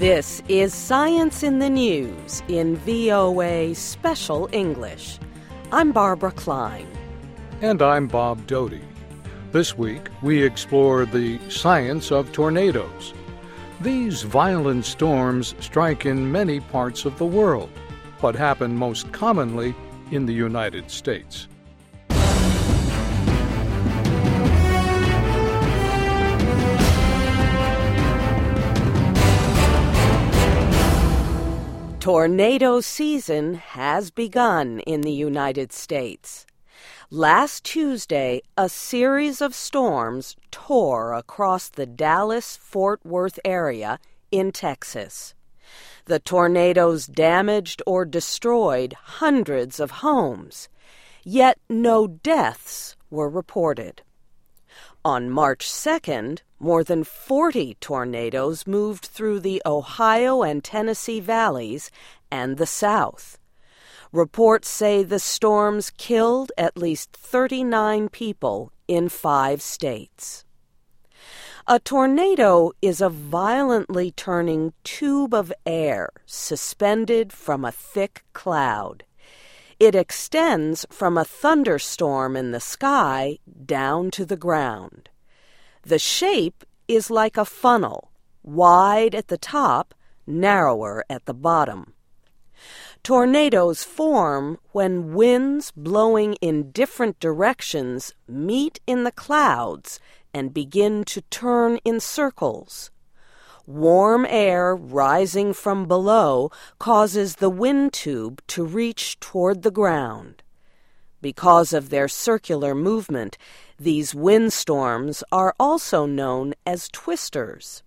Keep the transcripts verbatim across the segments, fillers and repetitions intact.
This is Science in the News in V O A Special English. I'm Barbara Klein. And I'm Bob Doty. This week, we explore the science of tornadoes. These violent storms strike in many parts of the world, but happen most commonly in the United States. Tornado season has begun in the United States. Last Tuesday, a series of storms tore across the Dallas-Fort Worth area in Texas. The tornadoes damaged or destroyed hundreds of homes, yet no deaths were reported. On March second, more than forty tornadoes moved through the Ohio and Tennessee valleys and the South. Reports say the storms killed at least thirty-nine people in five states. A tornado is a violently turning tube of air suspended from a thick cloud. It extends from a thunderstorm in the sky down to the ground. The shape is like a funnel, wide at the top, narrower at the bottom. Tornadoes form when winds blowing in different directions meet in the clouds and begin to turn in circles. Warm air rising from below causes the wind tube to reach toward the ground. Because of their circular movement, these windstorms are also known as twisters.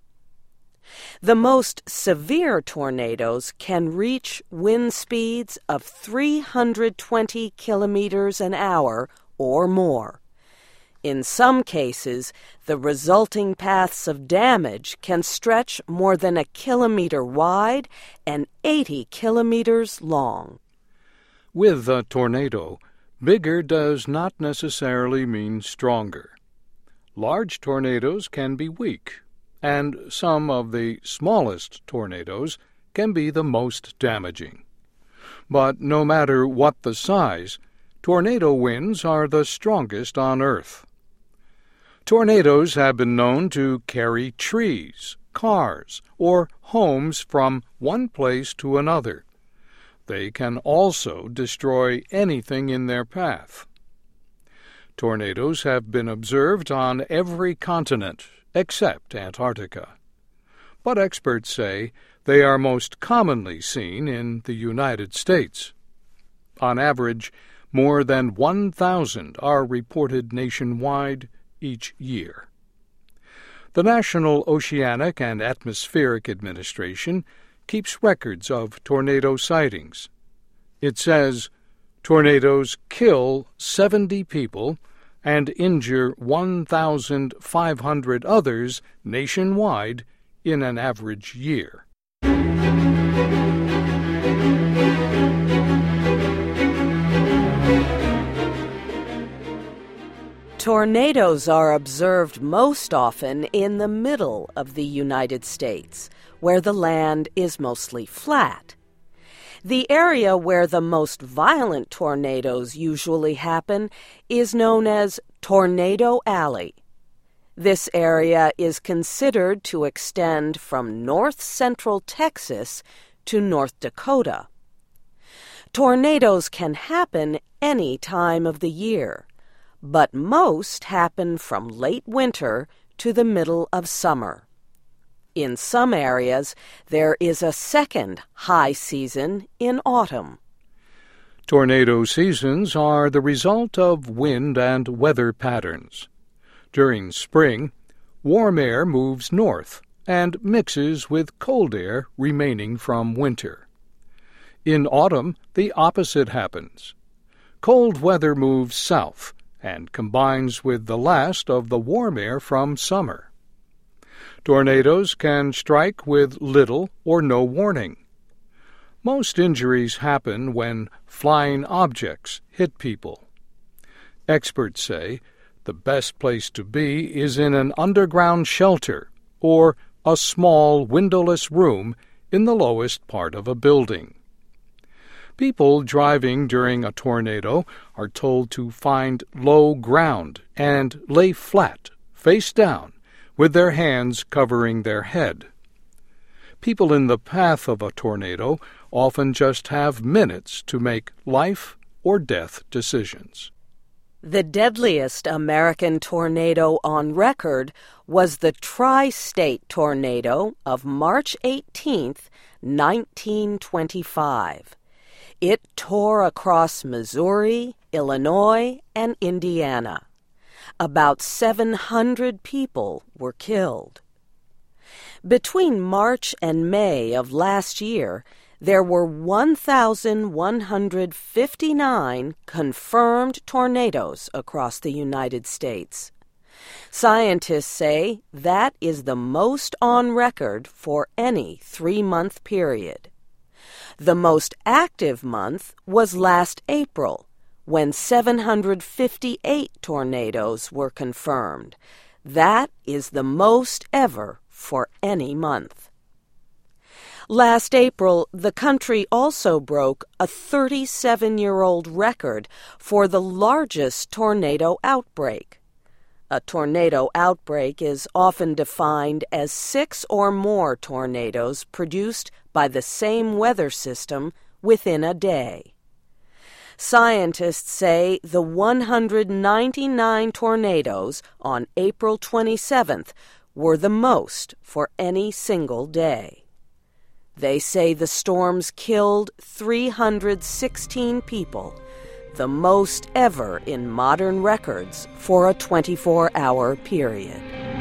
The most severe tornadoes can reach wind speeds of three hundred twenty kilometers an hour or more. In some cases, the resulting paths of damage can stretch more than a kilometer wide and eighty kilometers long. With a tornado, bigger does not necessarily mean stronger. Large tornadoes can be weak, and some of the smallest tornadoes can be the most damaging. But no matter what the size, tornado winds are the strongest on Earth. Tornadoes have been known to carry trees, cars, or homes from one place to another. They can also destroy anything in their path. Tornadoes have been observed on every continent except Antarctica. But experts say they are most commonly seen in the United States. On average, more than one thousand are reported nationwide each year. The National Oceanic and Atmospheric Administration keeps records of tornado sightings. It says tornadoes kill seventy people and injure one thousand five hundred others nationwide in an average year. Tornadoes are observed most often in the middle of the United States, where the land is mostly flat. The area where the most violent tornadoes usually happen is known as Tornado Alley. This area is considered to extend from north-central Texas to North Dakota. Tornadoes can happen any time of the year, but most happen from late winter to the middle of summer. In some areas, there is a second high season in autumn. Tornado seasons are the result of wind and weather patterns. During spring, warm air moves north and mixes with cold air remaining from winter. In autumn, the opposite happens. Cold weather moves south and combines with the last of the warm air from summer. Tornadoes can strike with little or no warning. Most injuries happen when flying objects hit people. Experts say the best place to be is in an underground shelter or a small windowless room in the lowest part of a building. People driving during a tornado are told to find low ground and lay flat, face down, with their hands covering their head. People in the path of a tornado often just have minutes to make life or death decisions. The deadliest American tornado on record was the Tri-State tornado of March eighteenth, nineteen twenty-five. It tore across Missouri, Illinois, and Indiana. About seven hundred people were killed. Between March and May of last year, there were one thousand one hundred fifty-nine confirmed tornadoes across the United States. Scientists say that is the most on record for any three-month period. The most active month was last April, when seven hundred fifty-eight tornadoes were confirmed. That is the most ever for any month. Last April, the country also broke a thirty-seven-year-old record for the largest tornado outbreak. A tornado outbreak is often defined as six or more tornadoes produced by the same weather system within a day. Scientists say the one hundred ninety-nine tornadoes on April twenty-seventh were the most for any single day. They say the storms killed three hundred sixteen people, the most ever in modern records for a twenty-four hour period.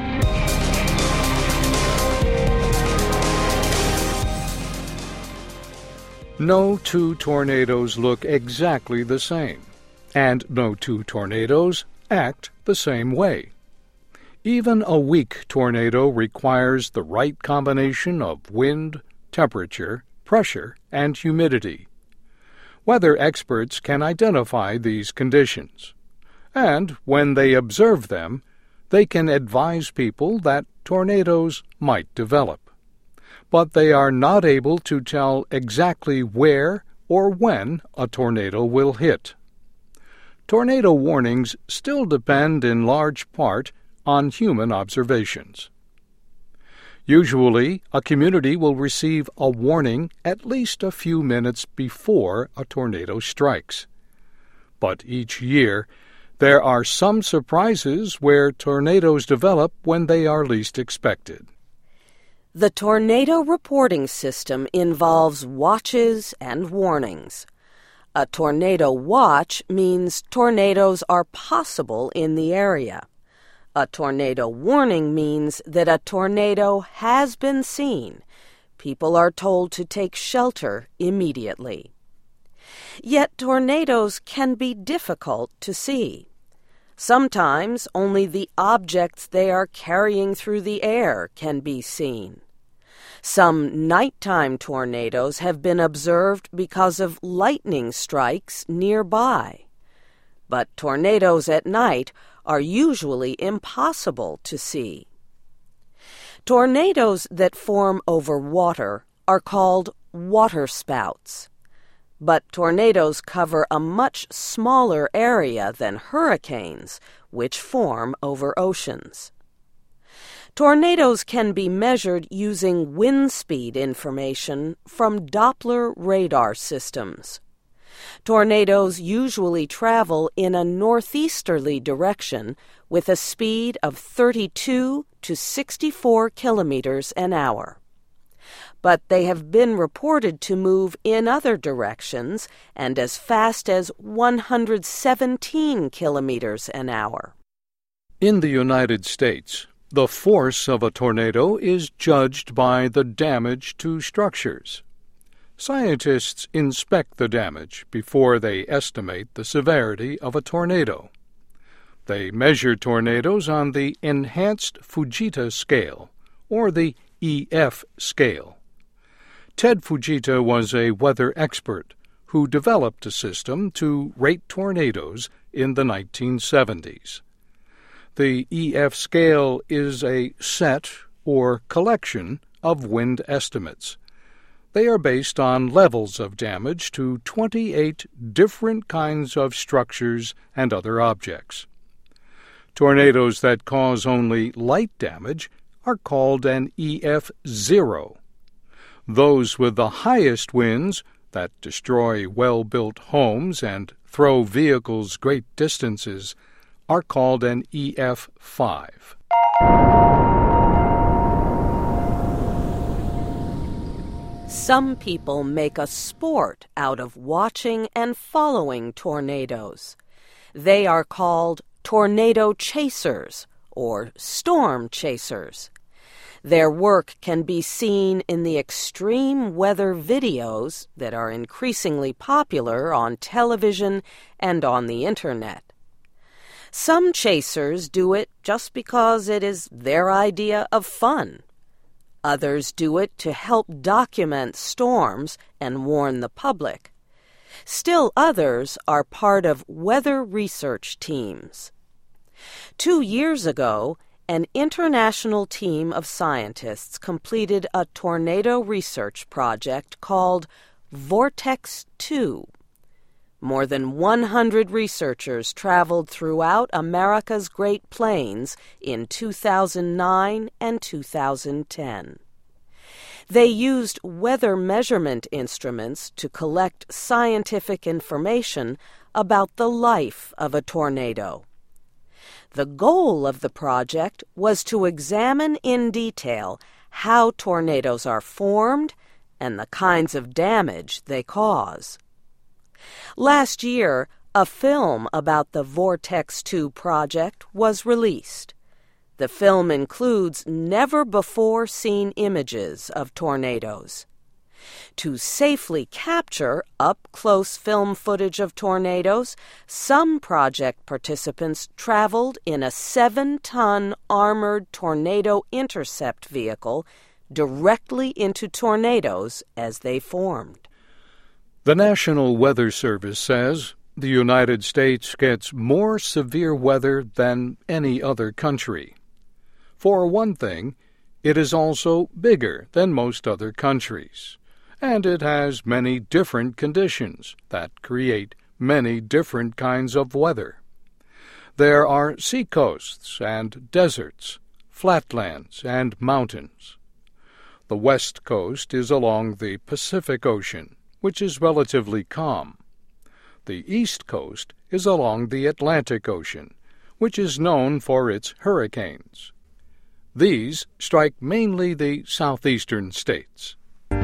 No two tornadoes look exactly the same, and no two tornadoes act the same way. Even a weak tornado requires the right combination of wind, temperature, pressure, and humidity. Weather experts can identify these conditions, and when they observe them, they can advise people that tornadoes might develop. But they are not able to tell exactly where or when a tornado will hit. Tornado warnings still depend in large part on human observations. Usually, a community will receive a warning at least a few minutes before a tornado strikes. But each year, there are some surprises where tornadoes develop when they are least expected. The tornado reporting system involves watches and warnings. A tornado watch means tornadoes are possible in the area. A tornado warning means that a tornado has been seen. People are told to take shelter immediately. Yet tornadoes can be difficult to see. Sometimes only the objects they are carrying through the air can be seen. Some nighttime tornadoes have been observed because of lightning strikes nearby. But tornadoes at night are usually impossible to see. Tornadoes that form over water are called waterspouts. But tornadoes cover a much smaller area than hurricanes, which form over oceans. Tornadoes can be measured using wind speed information from Doppler radar systems. Tornadoes usually travel in a northeasterly direction with a speed of thirty-two to sixty-four kilometers an hour. But they have been reported to move in other directions and as fast as one hundred seventeen kilometers an hour. In the United States, the force of a tornado is judged by the damage to structures. Scientists inspect the damage before they estimate the severity of a tornado. They measure tornadoes on the Enhanced Fujita Scale, or the E F scale. Ted Fujita was a weather expert who developed a system to rate tornadoes in the nineteen seventies. The E F scale is a set, or collection, of wind estimates. They are based on levels of damage to twenty-eight different kinds of structures and other objects. Tornadoes that cause only light damage are called an E F zero. Those with the highest winds that destroy well-built homes and throw vehicles great distances are called an E F five. Some people make a sport out of watching and following tornadoes. They are called tornado chasers or storm chasers. Their work can be seen in the extreme weather videos that are increasingly popular on television and on the internet. Some chasers do it just because it is their idea of fun. Others do it to help document storms and warn the public. Still others are part of weather research teams. Two years ago, an international team of scientists completed a tornado research project called Vortex two. More than one hundred researchers traveled throughout America's Great Plains in two thousand nine and two thousand ten. They used weather measurement instruments to collect scientific information about the life of a tornado. The goal of the project was to examine in detail how tornadoes are formed and the kinds of damage they cause. Last year, a film about the Vortex two project was released. The film includes never-before-seen images of tornadoes. To safely capture up-close film footage of tornadoes, some project participants traveled in a seven-ton armored tornado intercept vehicle directly into tornadoes as they formed. The National Weather Service says the United States gets more severe weather than any other country. For one thing, it is also bigger than most other countries, and it has many different conditions that create many different kinds of weather. There are seacoasts and deserts, flatlands and mountains. The west coast is along the Pacific Ocean, which is relatively calm. The east coast is along the Atlantic Ocean, which is known for its hurricanes. These strike mainly the southeastern states.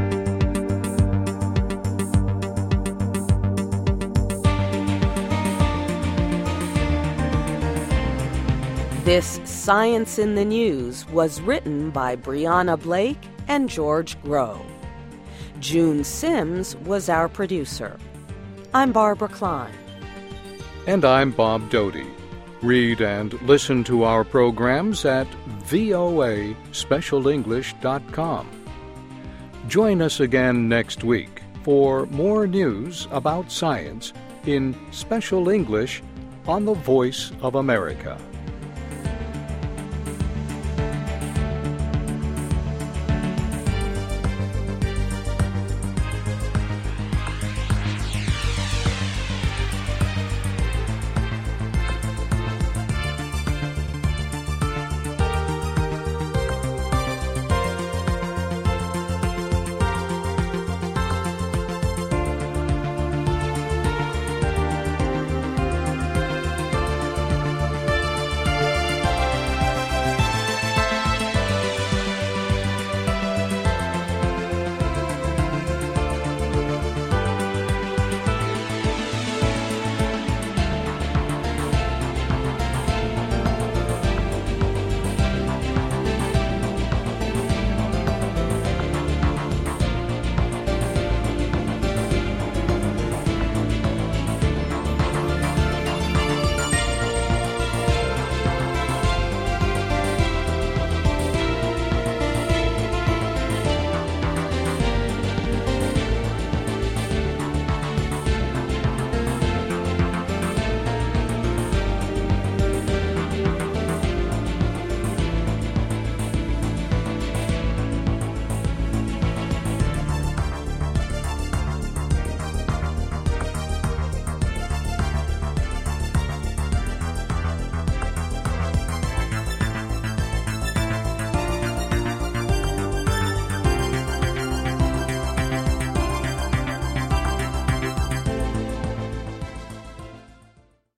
This Science in the News was written by Brianna Blake and George Groh. June Sims was our producer. I'm Barbara Klein. And I'm Bob Doty. Read and listen to our programs at voa special english dot com. Join us again next week for more news about science in Special English on the Voice of America.